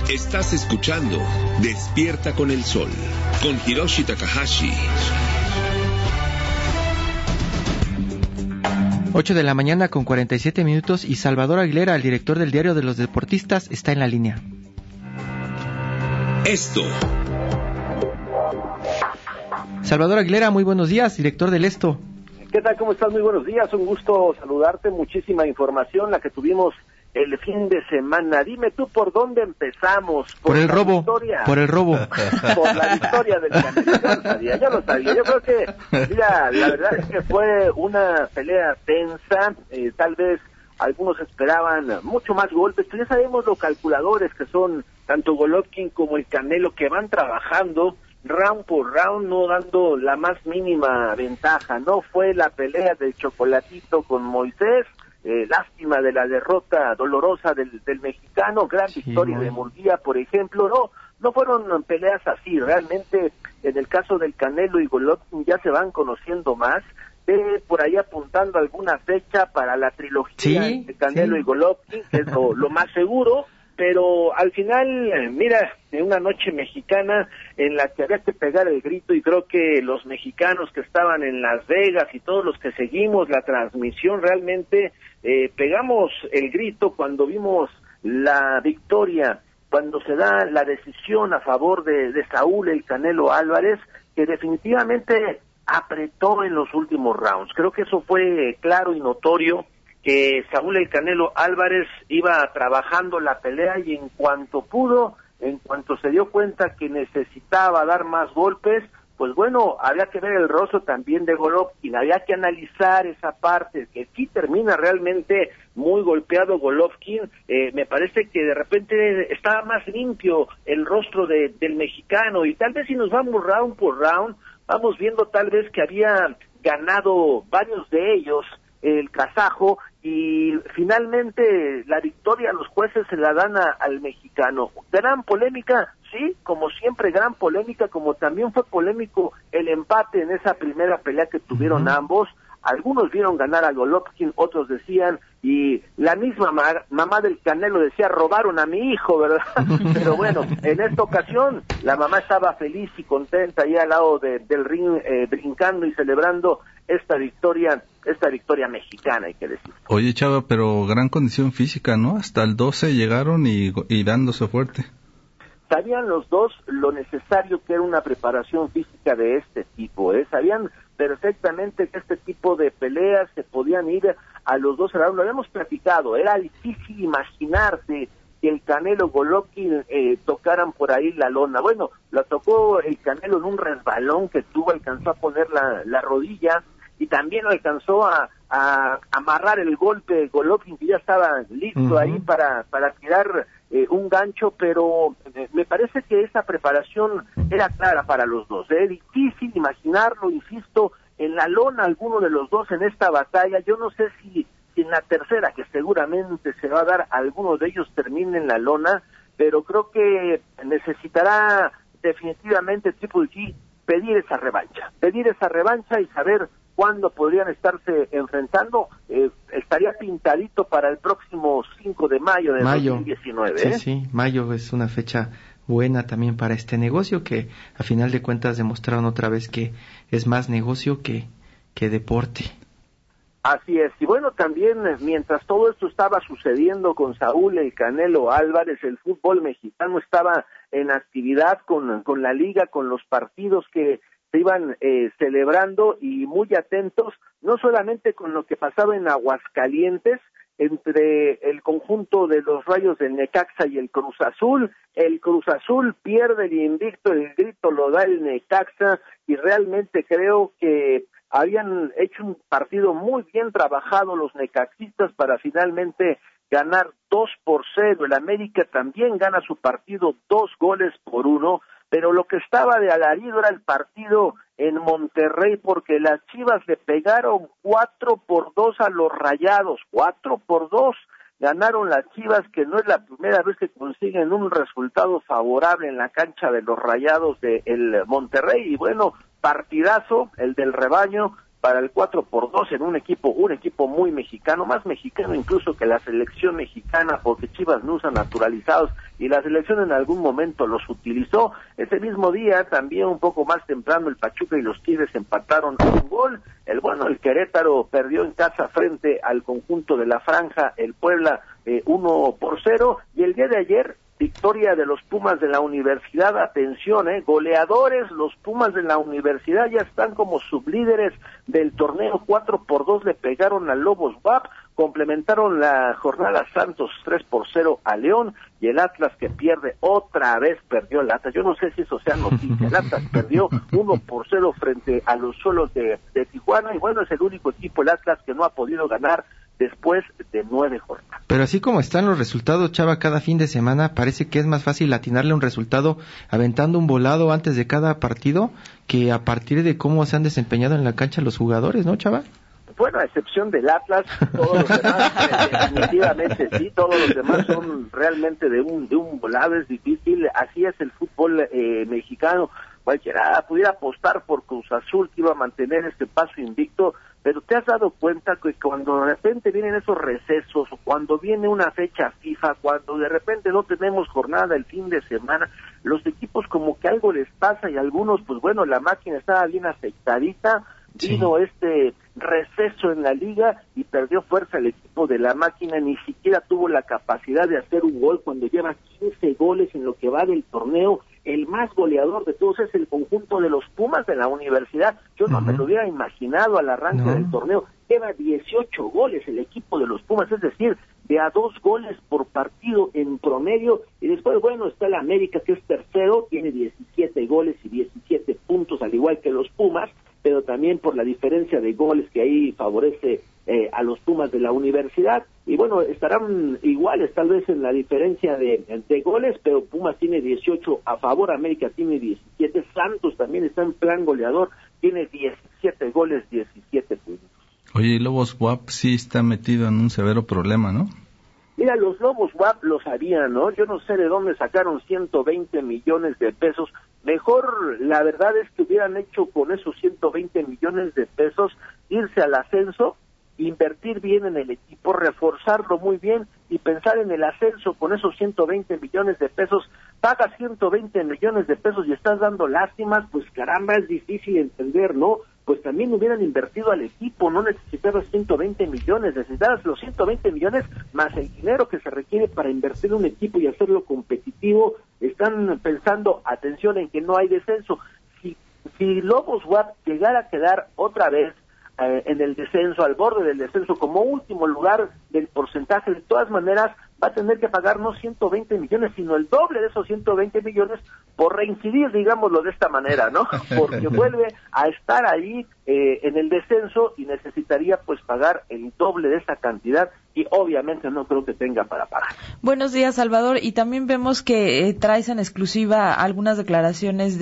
Estás escuchando Despierta con el Sol, con Hiroshi Takahashi. 8 de la mañana con 47 minutos y Salvador Aguilera, el director del Diario de los Deportistas, está en la línea. Esto. Salvador Aguilera, muy buenos días, director del Esto. ¿Qué tal? ¿Cómo estás? Muy buenos días, un gusto saludarte, muchísima información la que tuvimos el fin de semana. Dime tú por dónde empezamos. Por el robo, por el robo. Por la victoria del Canelo. Ya lo sabía. Yo creo que, mira, la verdad es que fue una pelea tensa, tal vez algunos esperaban mucho más golpes, pero ya sabemos los calculadores que son tanto Golovkin como el Canelo, que van trabajando round por round, no dando la más mínima ventaja. No fue la pelea del chocolatito con Moisés, lástima de la derrota dolorosa del mexicano, gran victoria de Murguía, por ejemplo. No fueron peleas así, realmente en el caso del Canelo y Golovkin ya se van conociendo más, por ahí apuntando alguna fecha para la trilogía de Canelo y Golovkin, que es lo más seguro, pero al final, mira, de una noche mexicana en la que había que pegar el grito, y creo que los mexicanos que estaban en Las Vegas y todos los que seguimos la transmisión realmente pegamos el grito cuando vimos la victoria, cuando se da la decisión a favor de Saúl el Canelo Álvarez, que definitivamente apretó en los últimos rounds. Creo que eso fue claro y notorio, que Saúl el Canelo Álvarez iba trabajando la pelea y en cuanto pudo, en cuanto se dio cuenta que necesitaba dar más golpes, pues bueno, había que ver el rostro también de Golovkin, había que analizar esa parte, que sí termina realmente muy golpeado Golovkin. Me parece que de repente estaba más limpio el rostro del mexicano, y tal vez si nos vamos round por round, vamos viendo tal vez que había ganado varios de ellos el kazajo, y finalmente la victoria los jueces se la dan al mexicano. Gran polémica, sí, como siempre gran polémica, como también fue polémico el empate en esa primera pelea que tuvieron ambos. Algunos vieron ganar a Golovkin, otros decían, y la misma mamá del Canelo decía, robaron a mi hijo, ¿verdad? Pero bueno, en esta ocasión la mamá estaba feliz y contenta ahí al lado del ring, brincando y celebrando esta victoria mexicana, hay que decir. Oye, Chava, pero gran condición física, ¿no? Hasta el 12 llegaron y dándose fuerte. Sabían los dos lo necesario que era una preparación física de este tipo, sabían perfectamente que este tipo de peleas se podían ir a los 12 rounds. Lo habíamos platicado, era difícil imaginarse que el Canelo Golovkin tocaran por ahí la lona. Bueno, lo tocó el Canelo en un resbalón que tuvo, alcanzó a poner la rodilla, y también alcanzó a amarrar el golpe Golovkin, que ya estaba listo ahí para tirar un gancho, pero me parece que esa preparación era clara para los dos. Es difícil imaginarlo, insisto, en la lona alguno de los dos en esta batalla. Yo no sé si en la tercera, que seguramente se va a dar, alguno de ellos termine en la lona, pero creo que necesitará definitivamente Triple G pedir esa revancha y saber cuándo podrían estarse enfrentando. Estaría pintadito para el próximo 5 de mayo de 2019. Sí, mayo es una fecha buena también para este negocio, que a final de cuentas demostraron otra vez que es más negocio que deporte. Así es, y bueno, también mientras todo esto estaba sucediendo con Saúl el Canelo Álvarez, el fútbol mexicano estaba en actividad con la liga, con los partidos que se iban celebrando, y muy atentos, no solamente con lo que pasaba en Aguascalientes, entre el conjunto de los Rayos del Necaxa y el Cruz Azul pierde el invicto, el grito lo da el Necaxa, y realmente creo que habían hecho un partido muy bien trabajado los necaxistas para finalmente ganar 2-0, el América también gana su partido 2-1, pero lo que estaba de alarido era el partido en Monterrey, porque las Chivas le pegaron 4-2 a los Rayados, 4-2, ganaron las Chivas, que no es la primera vez que consiguen un resultado favorable en la cancha de los Rayados de el Monterrey, y bueno, partidazo, el del rebaño, para el 4-2 en un equipo muy mexicano, más mexicano incluso que la selección mexicana, porque Chivas no usa naturalizados y la selección en algún momento los utilizó. Ese mismo día, también un poco más temprano, el Pachuca y los Tigres empataron un gol. El Querétaro perdió en casa frente al conjunto de la Franja, el Puebla 1-0, y el día de ayer victoria de los Pumas de la Universidad. Atención, goleadores, los Pumas de la Universidad ya están como sublíderes del torneo. 4-2 le pegaron a Lobos WAP, complementaron la jornada Santos 3-0 a León, y el Atlas que pierde, otra vez perdió el Atlas. Yo no sé si eso sea noticia. El Atlas perdió 1-0 frente a los Xolos de Tijuana, y bueno, es el único equipo, el Atlas, que no ha podido ganar después de 9 jornadas. Pero así como están los resultados, Chava, cada fin de semana parece que es más fácil atinarle un resultado aventando un volado antes de cada partido que a partir de cómo se han desempeñado en la cancha los jugadores, ¿no, Chava? Bueno, a excepción del Atlas, todos los demás, definitivamente sí, todos los demás son realmente de un volado, es difícil. Así es el fútbol mexicano. Cualquiera pudiera apostar por Cruz Azul, que iba a mantener este paso invicto, pero te has dado cuenta que cuando de repente vienen esos recesos, cuando viene una fecha FIFA, cuando de repente no tenemos jornada el fin de semana, los equipos como que algo les pasa, y algunos, pues bueno, la máquina estaba bien afectadita, vino este receso en la liga y perdió fuerza el equipo de la máquina, ni siquiera tuvo la capacidad de hacer un gol cuando lleva 15 goles en lo que va del torneo. El más goleador de todos es el conjunto de los Pumas de la Universidad. Yo no me lo hubiera imaginado al arranque del torneo. Lleva 18 goles el equipo de los Pumas, es decir, de a 2 goles por partido en promedio. Y después, bueno, está el América, que es tercero, tiene 17 goles y 17 puntos, al igual que los Pumas, pero también por la diferencia de goles que ahí favorece a los Pumas de la Universidad. Y bueno, estarán iguales tal vez en la diferencia de goles, pero Pumas tiene 18 a favor, América tiene 17, Santos también está en plan goleador, tiene 17 goles, 17 puntos. Oye, y Lobos WAP sí está metido en un severo problema, ¿no? Mira, los Lobos WAP lo sabían, ¿no? Yo no sé de dónde sacaron 120 millones de pesos. Mejor, la verdad es que hubieran hecho con esos 120 millones de pesos, irse al ascenso, invertir bien en el equipo, reforzarlo muy bien y pensar en el ascenso con esos 120 millones de pesos. Pagas 120 millones de pesos y estás dando lástimas, pues caramba, es difícil entender, ¿no? Pues también hubieran invertido al equipo, no necesitabas 120 millones, necesitabas los 120 millones más el dinero que se requiere para invertir en un equipo y hacerlo competitivo. Están pensando, atención, en que no hay descenso. Si Lobos WAP llegara a quedar otra vez en el descenso, al borde del descenso, como último lugar del porcentaje, de todas maneras va a tener que pagar no 120 millones, sino el doble de esos 120 millones por reincidir, digámoslo de esta manera, ¿no? Porque vuelve a estar ahí en el descenso y necesitaría pues pagar el doble de esa cantidad, y obviamente no creo que tenga para pagar. Buenos días, Salvador, y también vemos que traes en exclusiva algunas declaraciones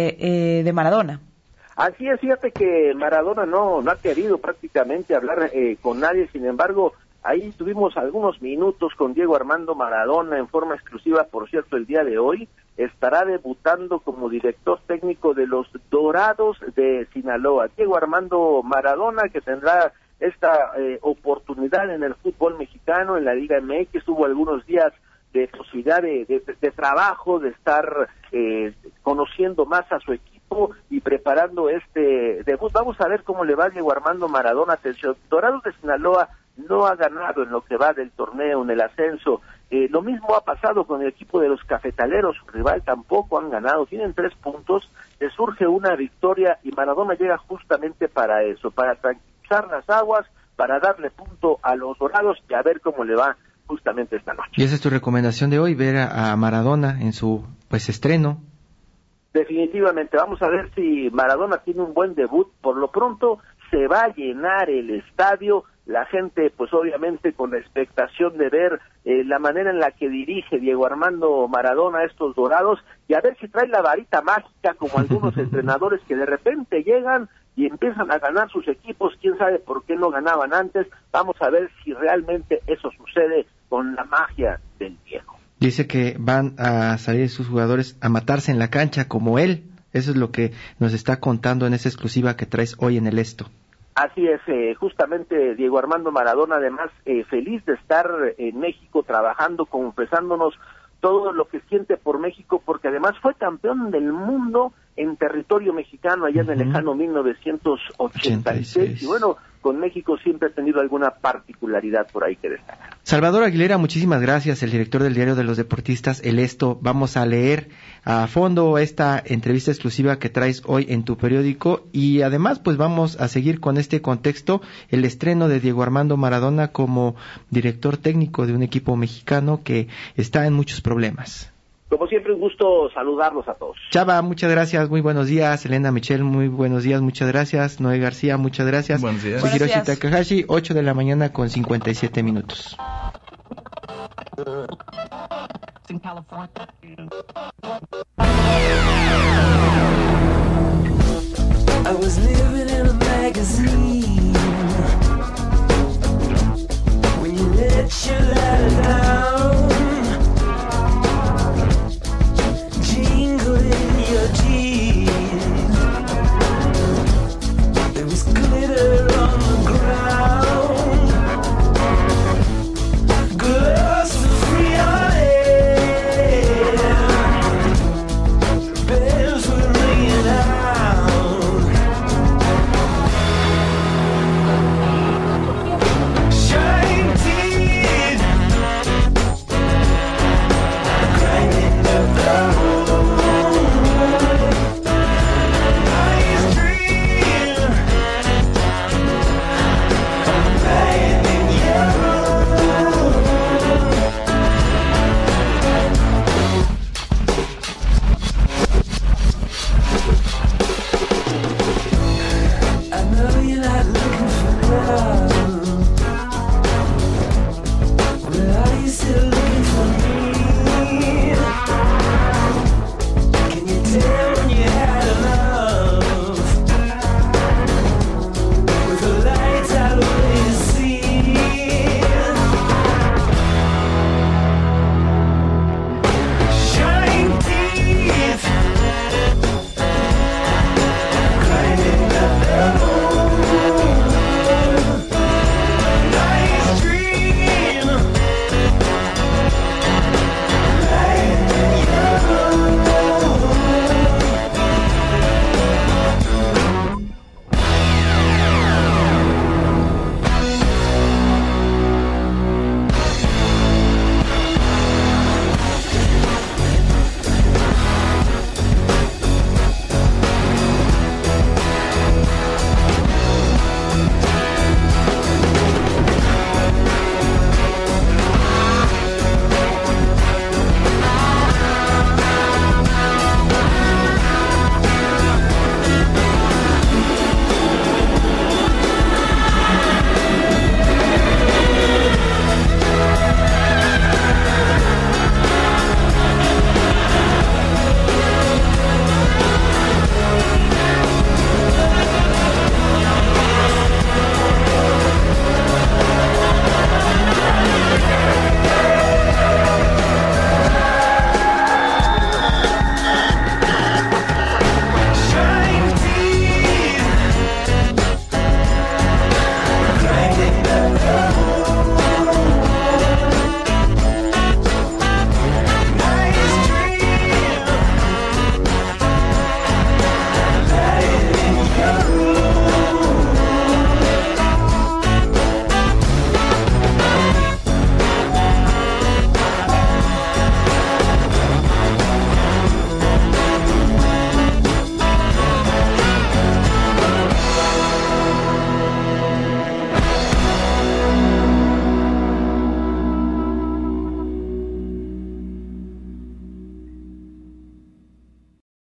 de Maradona. Así es, fíjate que Maradona no ha querido prácticamente hablar con nadie, sin embargo, ahí tuvimos algunos minutos con Diego Armando Maradona en forma exclusiva. Por cierto, el día de hoy estará debutando como director técnico de los Dorados de Sinaloa. Diego Armando Maradona, que tendrá esta oportunidad en el fútbol mexicano, en la Liga MX, tuvo algunos días de posibilidad de trabajo, de estar conociendo más a su equipo y preparando este debut. Vamos a ver cómo le va a Diego Armando Maradona. Atención, Dorados de Sinaloa no ha ganado en lo que va del torneo, en el ascenso. Lo mismo ha pasado con el equipo de los Cafetaleros, su rival, tampoco han ganado, tienen 3 puntos, les surge una victoria y Maradona llega justamente para eso, para tranquilizar las aguas, para darle punto a los Dorados y a ver cómo le va justamente esta noche. Y esa es tu recomendación de hoy, ver a Maradona en su estreno. Definitivamente, vamos a ver si Maradona tiene un buen debut. Por lo pronto se va a llenar el estadio, la gente pues obviamente con la expectación de ver la manera en la que dirige Diego Armando Maradona a estos Dorados, y a ver si trae la varita mágica como algunos entrenadores que de repente llegan y empiezan a ganar sus equipos. Quién sabe por qué no ganaban antes. Vamos a ver si realmente eso sucede con la magia del viejo. Dice que van a salir sus jugadores a matarse en la cancha como él. Eso es lo que nos está contando en esa exclusiva que traes hoy en el Esto. Así es, justamente Diego Armando Maradona, además feliz de estar en México trabajando, confesándonos todo lo que siente por México, porque además fue campeón del mundo en territorio mexicano allá en el lejano 1986, y bueno, con México siempre ha tenido alguna particularidad por ahí que destacar. Salvador Aguilera, muchísimas gracias, el director del Diario de los Deportistas, El Esto. Vamos a leer a fondo esta entrevista exclusiva que traes hoy en tu periódico, y además pues vamos a seguir con este contexto, el estreno de Diego Armando Maradona como director técnico de un equipo mexicano que está en muchos problemas. Como siempre, un gusto saludarlos a todos. Chava, muchas gracias, muy buenos días. Elena Michel, muy buenos días, muchas gracias. Noé García, muchas gracias. Buenos días. Soy Hiroshi Takahashi, 8 de la mañana con 57 minutos. I was living in a magazine when you let your light